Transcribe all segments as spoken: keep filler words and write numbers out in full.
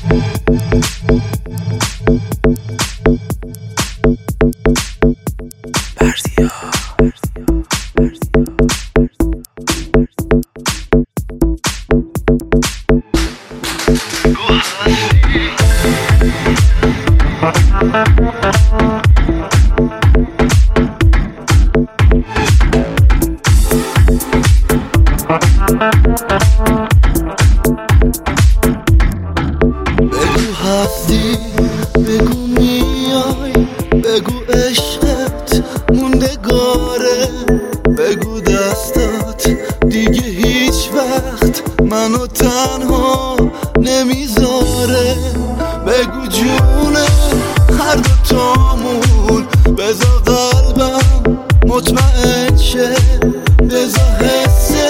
بگو هستی، بگو میای، بگو عشقت موندگاره، بگو دستات دیگه هیچ وقت منو تنها نمیذاره، بگو جونه هر دوتامون، بذار قلبم مطمئن شه، بذار حسه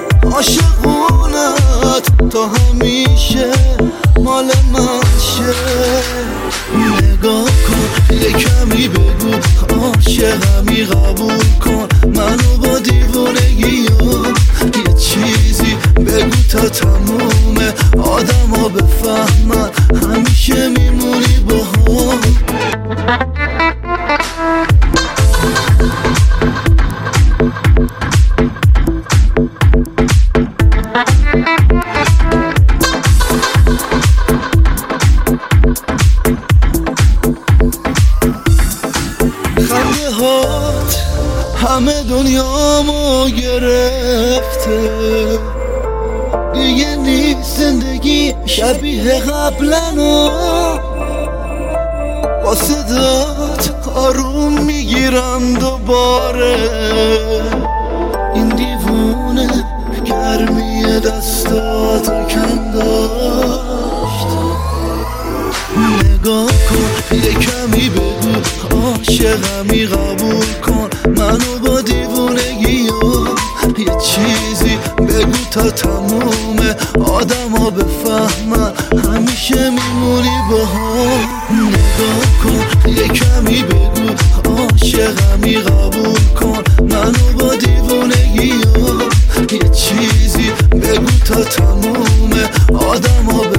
عاشقونت تا همیشه مال من شه. نگاه کن یه کمی بگو عاشقمی، قبول کن منو با دیوونگی ها، یه چیزی بگو تا تموم آدم ها بفهمن همیشه میمونی با هم. خنده هات همه دنیامو گرفته، دیگه نیست زندگی شبیه قبلنو، با صدات آروم میگیرم دوباره، این دیوونه گرمی دستاتو کم داشت. نگاه کن یه کمی بگو عاشقمی، قبول کن منو با دیوونگی ها، یه چیزی بگو تا تموم آدم ها بفهمن همیشه میمونی با هم. نگاه کن یه کمی بگو عاشقمی، قبول کن منو با دیوونگی ها، یه چیزی بگو تا تموم آدم ها